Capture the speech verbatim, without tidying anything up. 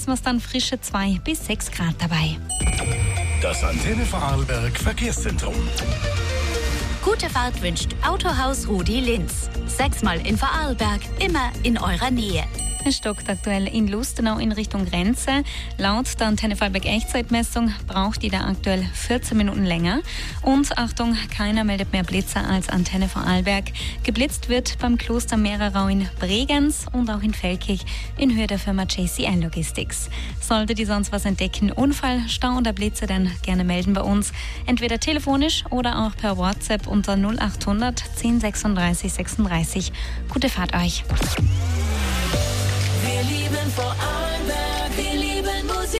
lassen wir es dann frische zwei bis sechs Grad dabei. Das Antenne Vorarlberg Verkehrszentrum. Gute Fahrt wünscht Autohaus Rudi Linz. Sechsmal in Vorarlberg, immer in eurer Nähe. Es stockt aktuell in Lustenau in Richtung Grenze. Laut der Antenne Vorarlberg Echtzeitmessung braucht die da aktuell vierzehn Minuten länger. Und Achtung, keiner meldet mehr Blitzer als Antenne Vorarlberg. Geblitzt wird beim Kloster Mehrerau in Bregenz und auch in Feldkirch in Höhe der Firma J C I Logistics. Solltet ihr sonst was entdecken, Unfall, Stau oder Blitze, dann gerne melden bei uns. Entweder telefonisch oder auch per WhatsApp unter null achthundert zehn sechsunddreißig sechsunddreißig. Gute Fahrt euch. Wir lieben Vorarlberg.